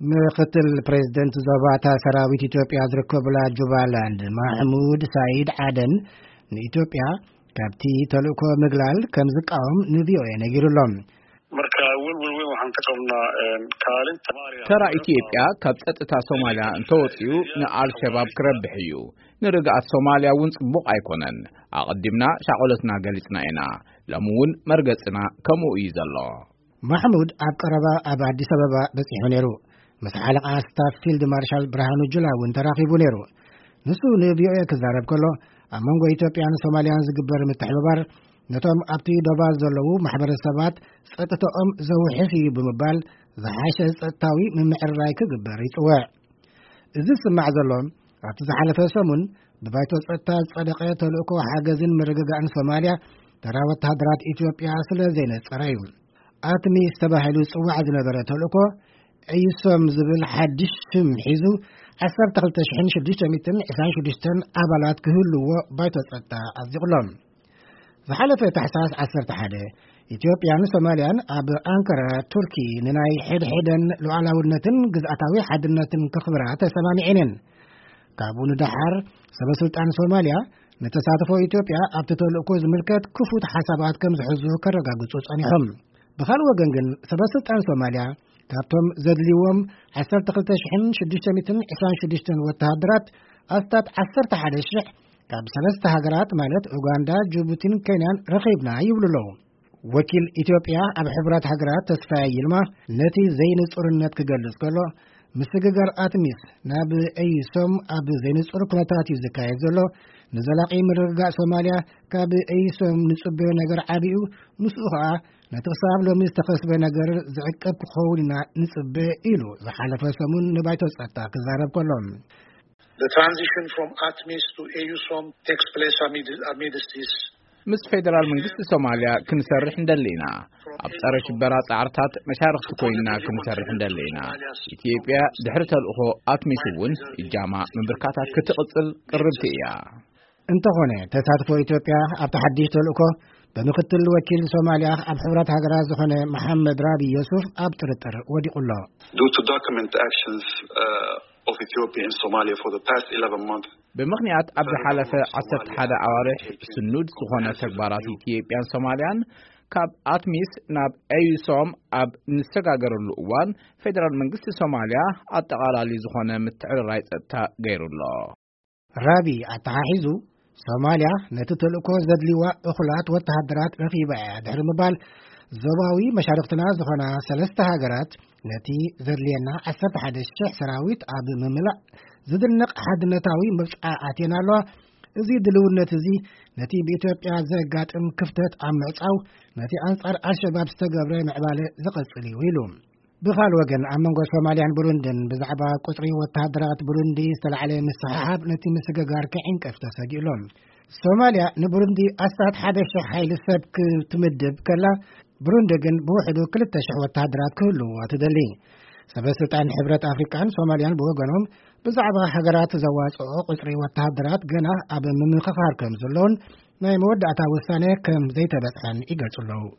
ምክትል ፕሬዝደንት ዞባታ ሰራዊት ኢትዮጵያ ዝርከቡላ ጁባላንድ ማሕሙድ ሳይድ ዓደን ንኢትዮጵያ ካብቲ ተልእኮ ምግላል ከም ዝቃወም ንቪኦኤ ነጊሩሎም ተራ ኢትዮጵያ ካብ ጸጥታ ሶማሊያ እንተወጽዩ ንአልሸባብ ክረብሕ እዩ ንርግኣት ሶማሊያ እውን ጽቡቕ ኣይኮነን ኣቐዲምና ሻቆለትና ገሊጽና ኢና ለሙውን መርገጽና ከምኡ እዩ ዘሎ ማሕሙድ ኣብ ቀረባ ኣብ አዲስ አበባ በጺሑ ነይሩ ምስ ሓለቓ ስታፍ ፊልድ ማርሻል ብርሃኑ ጁላ እውን ተራኺቡ ነይሩ ንሱ ንቪኦኤ ክዛረብ ከሎ ኣብ መንጎ ኢትዮጵያን ሶማሊያን ዝግበር ምትሕብባር ነቶም ኣብቲ ዶባ ዘለዉ ማሕበረሰባት ጸጥታኦም ዘውሕስ እዩ ብምባል ዝሓሸ ጸጥታዊ ምምዕርራይ ክግበር ይጽውዕ እዚ ዝስማዕ ዘሎ ኣብቲ ዝሓለፈ ሰሙን ብባይቶ ጸጥታ ዝጸደቐ ተልእኮ ሓገዝን ምርግጋእን ሶማልያ ተራ ወታደራት ኢትዮጵያ ስለ ዘይነጸረ እዩ ኣትሚስ ተባሂሉ ጽዋዕ ዝነበረ ተልእኮ ኤዩሶም ዝብል ሓድሽ ስም ሒዙ 12626 ኣባላት ክህልዎ ባይቶ ጸጥታ ኣዚቕሎም ዝሓለፈ ታሕሳስ 11 ኢትዮጵያን ሶማልያን ኣብ አንካራ ቱርኪ ንናይ ሕድሕደን ሉዓላውነትን ግዝኣታዊ ሓድነትን ከኽብራ ተሰማሚዐን ካብኡ ንዳሓር ሰበስልጣን ሶማልያ ነተሳትፎ ኢትዮጵያ ኣብቲ ተልእኮ ዝምልከት ክፉት ሓሳባት ከም ዝሕዙ ከረጋግጹ ጸኒሖም ብኻልእ ወገን ግን ሰበስልጣን ሶማልያ ካብቶም ዘድልይዎም 12626 ወታደራት ኣስታት 11,000 ካብ 3 ሃገራት ማለት ኡጋንዳ፣ ጅቡቲን ኬንያን ረኺብና ይብሉለው ወኪል ኢትዮጵያ ኣብ ሕብራት ሃገራት ተስፋይ ይልማ ነቲ ዘይንጹርነት ክገልጽ ከሎ ምስግጋር ኣትሚስ ናብ ኤዩሶም ኣብ ዘይንጹር ኩነታት እዩ ዝካየድ ዘሎ ንዘላቂ ምርግጋእ ሶማልያ ካብ ኤዩሶም ንጽበዮ ነገር ዓብዩ ምስኡ ከዓ ነቲ ክሳብ ሎሚ ዝተኸስበ ነገር ዝዕቀብ ክኸውን ኢና ንጽበ ኢሉ ዝሓለፈ ሰሙን ንባይቶ ጸጥታ ክዛረብ ከሎ The transition from ATMIS to AUSOM takes place amidst this. ምስ ፌደራል መንግስቲ ሶማልያ ክንሰርሕ እንደለና ኣብ ጸረ ሽበራ ጻዕርታት መሻርክቲ ኮይና ክንሰርሕ እንደለና ኢትዮጵያ ድሕሪ ተልእኮ ኣትሚስ እውን ኢጃማ ምብርካታት ክትቕጽል ቅርብቲ እያ እንተኾነ ተሳትፎ ኢትዮጵያ ኣብ ተሓዲሽ ተልእኮ በምክትል ወኪል ሶማልያ ኣብ ሕብራት ሃገራት ዝኾነ መሐመድ ራቢ ዮሱፍ ኣብ ጥርጥር ወዲቁሎ due to document actions of Ethiopia in Somalia for the past 11 months በምክንያት ኣብ ዝሓለፈ 11 ኣዋርሕ ስኑድ ዝኾነ ተግባራት ኢትዮጵያን ሶማልያን ካብ ኣትሚስ ናብ ኤዩሶም ኣብ ንሰጋገረሉ እዋን ፌደራል መንግስቲ ሶማልያ ኣጠቓላሊ ዝኾነ ምትዕርራይ ጸጥታ ገይሩሎ ራቢ ኣተሓሒዙ ሶማልያ ነቲ ተልእኮ ዘድልይዋ እኹላት ወታደራት ረኺባ እያ ድሕሪ ምባል ዞባዊ መሻርክትና ዝኾና 3 ሃገራት ነቲ ዘድልየና 11,000 ሰራዊት ኣብ ምምላእ ዝድነቕ ሓድነታዊ ምርጫ ኣቴና ኣለዋ እዚ ድልውነት እዚ ነቲ ብኢትዮጵያ ዘጋጥም ክፍተት ኣብ ምዕጻው ነቲ ኣንጻር አልሸባብ ዝተገብረ ምዕባለ ዝቐጽል እዩ ኢሉ ብኻልእ ወገን ኣብ መንጎ ሶማልያን ቡሩንድን ብዛዕባ ቁጽሪ ወታደራት ቡሩንዲ ዝተላዕለ ምስሕሓብ ነቲ ምስግጋር ክዕንቀፍ ተሰጊእሎም ሶማልያ ንቡሩንዲ ኣስታት 1,000 ሓይሊ ሰብ ክትምድብ ከላ ቡሩንዲ ግን ብውሕዱ 2,000 ወታደራት ክህልውዋ ትደሊ ሰበስልጣን ሕብረት ኣፍሪካን ሶማልያን ብወገኖም ብዛዕባ ሃገራት ዘዋጽኦ ቁጽሪ ወታደራት ገና ኣብ ምምኽኻር ከም ዘለውን ናይ መወዳእታ ውሳነ ከም ዘይተበጽሐን ይገልጹ ኣለዉ